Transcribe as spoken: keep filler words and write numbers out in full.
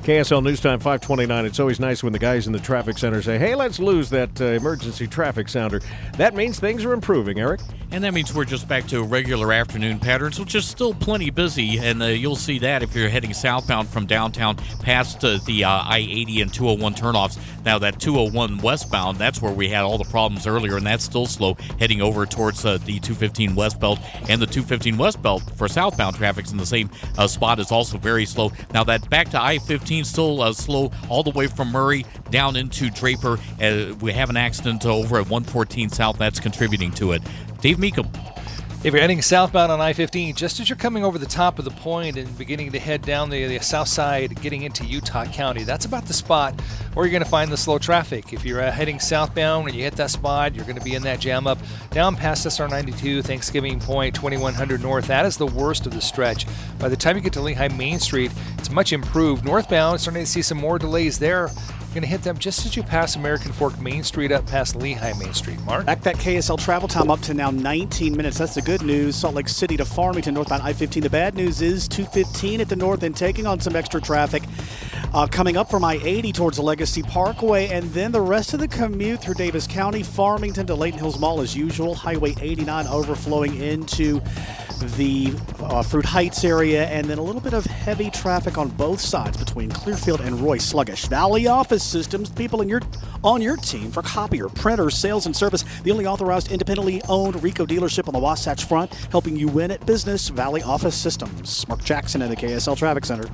K S L News Time five twenty-nine. It's always nice when the guys in the traffic center say, hey, let's lose that uh, emergency traffic sounder. That means things are improving, Eric. And that means we're just back to regular afternoon patterns, which is still plenty busy. And uh, you'll see that if you're heading southbound from downtown past uh, the uh, I eighty and two oh one turnoffs. Now, that two oh one westbound, that's where we had all the problems earlier, and that's still slow heading over towards uh, the two fifteen west belt. And the two fifteen west belt for southbound traffic's in the same uh, spot is also very slow. Now, that back to I fifteen still uh, slow all the way from Murray down into Draper. Uh, we have an accident over at one fourteen South that's contributing to it. Dave Meekum. If you're heading southbound on I fifteen, just as you're coming over the top of the point and beginning to head down the, the south side, getting into Utah County, that's about the spot where you're going to find the slow traffic. If you're uh, heading southbound and you hit that spot, you're going to be in that jam up. Down past S R ninety-two, Thanksgiving Point, twenty-one hundred north, that is the worst of the stretch. By the time you get to Lehigh Main Street, it's much improved. Northbound, starting to see some more delays there. Going to hit them just as you pass American Fork Main Street up past Lehigh Main Street. Mark? Back that K S L travel time up to now nineteen minutes. That's the good news. Salt Lake City to Farmington, northbound I fifteen. The bad news is two fifteen at the north end, taking on some extra traffic. Uh, coming up from I eighty towards the Legacy Parkway, and then the rest of the commute through Davis County, Farmington to Layton Hills Mall as usual. Highway eighty-nine overflowing into the uh, Fruit Heights area, and then a little bit of heavy traffic on both sides between Clearfield and Roy. Sluggish. Valley Office Systems, people in your on your team for copier, printer, sales, and service. The only authorized independently owned Rico dealership on the Wasatch Front, helping you win at business. Valley Office Systems. Mark Jackson in the K S L Traffic Center.